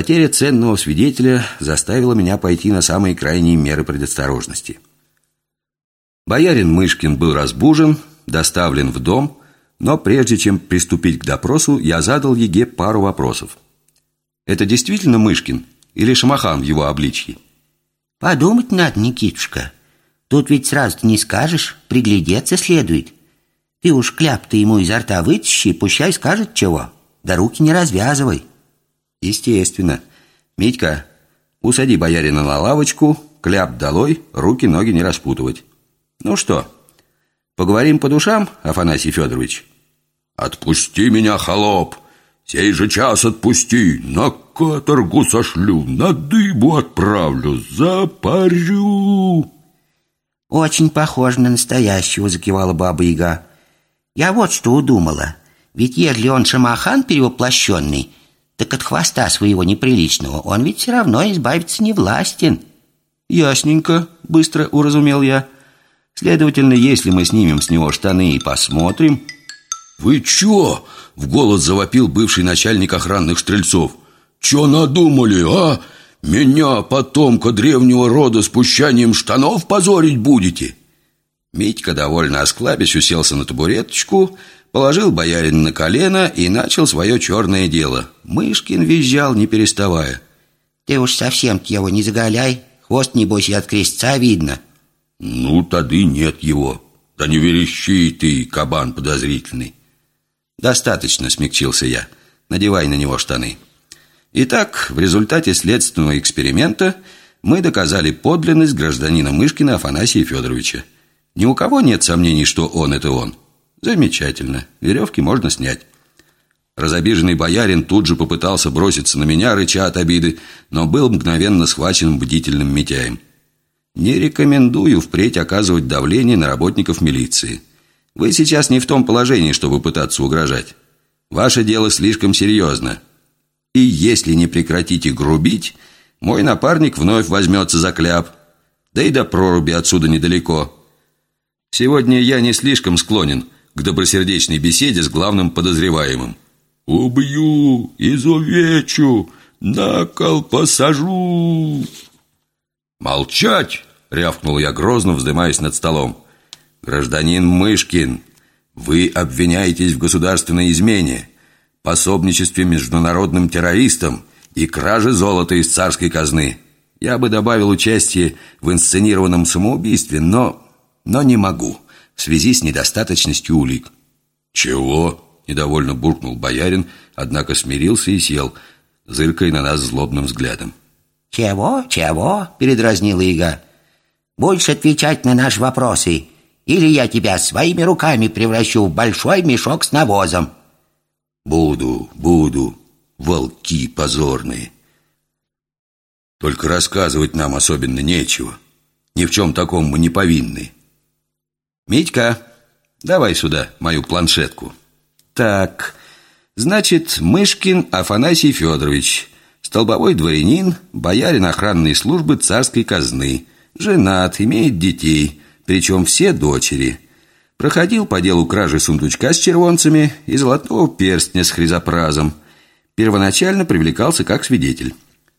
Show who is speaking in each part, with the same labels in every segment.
Speaker 1: Потеря ценного свидетеля заставила меня пойти на самые крайние меры предосторожности. Боярин Мышкин был разбужен, доставлен в дом, но прежде чем приступить к допросу, я задал Еге пару вопросов. Это действительно Мышкин или Шамахан в его обличье?
Speaker 2: Подумать надо, Никитушка. Тут ведь сразу-то не скажешь, приглядеться следует. Ты уж кляп-то ему изо рта вытащи, пущай скажет чего. Да руки не развязывай.
Speaker 1: Естественно. Митька, усади боярина на лавочку, кляп долой, руки-ноги не распутывать. Ну что, поговорим по душам, Афанасий Федорович?
Speaker 3: Отпусти меня, холоп! Сей же час отпусти! На каторгу сошлю, на дыбу отправлю, запарю!
Speaker 2: Очень похоже на настоящего, закивала Баба-Яга. Я вот что удумала. Ведь если он Шамахан перевоплощенный, так от хвоста своего неприличного он ведь все равно избавиться не властен.
Speaker 1: Ясненько, быстро уразумел я. Следовательно, если мы снимем с него штаны и посмотрим...
Speaker 3: Вы чё? В голос завопил бывший начальник охранных стрельцов. Чё надумали, а? Меня, потомка древнего рода, с пущанием штанов позорить будете?
Speaker 1: Митька, довольно осклабясь, уселся на табуреточку, положил боярина на колено и начал свое черное дело. Мышкин визжал, не переставая.
Speaker 2: Ты уж совсем-то его не заголяй. Хвост, небось, и от крестца видно.
Speaker 3: Ну, тады нет его. Да не верещи ты, кабан подозрительный.
Speaker 1: Достаточно, смягчился я. Надевай на него штаны. Итак, в результате следственного эксперимента мы доказали подлинность гражданина Мышкина Афанасия Федоровича. Ни у кого нет сомнений, что он – это он. Замечательно. Веревки можно снять. Разобиженный боярин тут же попытался броситься на меня, рыча от обиды, но был мгновенно схвачен бдительным Митяем. Не рекомендую впредь оказывать давление на работников милиции. Вы сейчас не в том положении, чтобы пытаться угрожать. Ваше дело слишком серьезно. И если не прекратите грубить, мой напарник вновь возьмется за кляп. Да и до проруби отсюда недалеко. Сегодня я не слишком склонен к добросердечной беседе с главным подозреваемым.
Speaker 3: «Убью, изувечу, на кол посажу!»
Speaker 1: «Молчать!» — рявкнул я грозно, вздымаясь над столом. «Гражданин Мышкин, вы обвиняетесь в государственной измене, пособничестве международным террористам и краже золота из царской казны. Я бы добавил участие в инсценированном самоубийстве, но не могу, в связи с недостаточностью улик».
Speaker 3: «Чего?» — недовольно буркнул боярин, однако смирился и сел, зыркая на нас злобным взглядом.
Speaker 2: «Чего? Чего?» — передразнила Яга. «Будешь отвечать на наши вопросы, или я тебя своими руками превращу в большой мешок с навозом».
Speaker 3: Буду, волки позорные. Только рассказывать нам особенно нечего. Ни в чем таком мы не повинны.
Speaker 1: Митька, давай сюда мою планшетку. Так, значит, Мышкин Афанасий Федорович, столбовой дворянин, боярин охранной службы царской казны, женат, имеет детей, причем все дочери. Проходил по делу кражи сундучка с червонцами и золотого перстня с хризопразом. Первоначально привлекался как свидетель.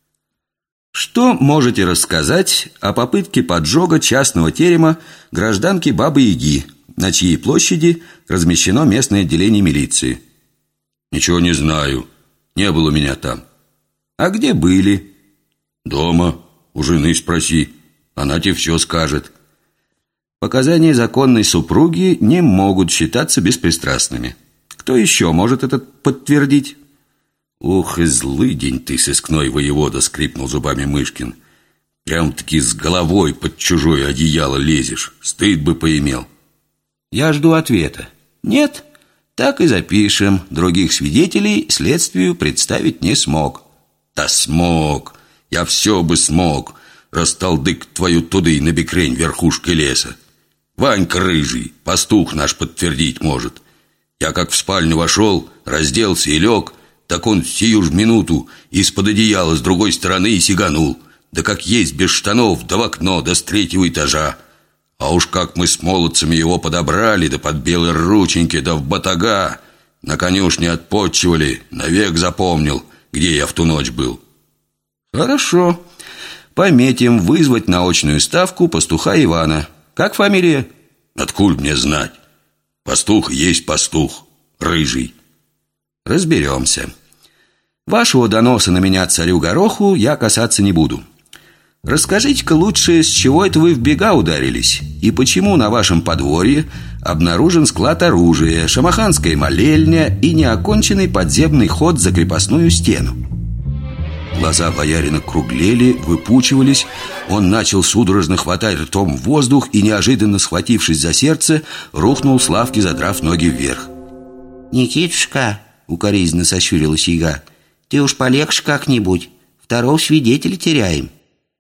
Speaker 1: Что можете рассказать о попытке поджога частного терема гражданки Бабы-Яги, на чьей площади размещено местное отделение милиции?
Speaker 3: Ничего не знаю. Не было меня там.
Speaker 1: А где были?
Speaker 3: Дома. У жены спроси. Она тебе все скажет.
Speaker 1: Показания законной супруги не могут считаться беспристрастными. Кто еще может это подтвердить?
Speaker 3: Ух, и злый день ты, сыскной воевода, скрипнул зубами Мышкин. Прям-таки с головой под чужое одеяло лезешь. Стыд бы поимел.
Speaker 1: Я жду ответа. Нет? Так и запишем. Других свидетелей следствию представить не смог.
Speaker 3: Да смог. Я все бы смог. Расталдык твою туды на бекрень верхушкой леса. Ванька рыжий, пастух наш подтвердить может. Я как в спальню вошел, разделся и лег, так он сию ж минуту из-под одеяла с другой стороны и сиганул. Да как есть без штанов, да в окно, да с 3-го этажа. А уж как мы с молодцами его подобрали, да под белые рученьки, да в батага, на конюшне отпотчевали, навек запомнил, где я в ту ночь был.
Speaker 1: Хорошо. Пометим вызвать на очную ставку пастуха Ивана. Как фамилия?
Speaker 3: Откуль мне знать? Пастух есть пастух, рыжий.
Speaker 1: Разберемся. Вашего доноса на меня царю Гороху я касаться не буду. Расскажите-ка лучше, с чего это вы в бега ударились? И почему на вашем подворье обнаружен склад оружия, шамаханская молельня и неоконченный подземный ход за крепостную стену? Глаза боярина круглели, выпучивались. Он начал судорожно хватать ртом воздух и, неожиданно схватившись за сердце, рухнул с лавки, задрав ноги вверх.
Speaker 2: «Никитушка», — укоризненно сощурилась яга, — «ты уж полегче как-нибудь, второго свидетеля теряем».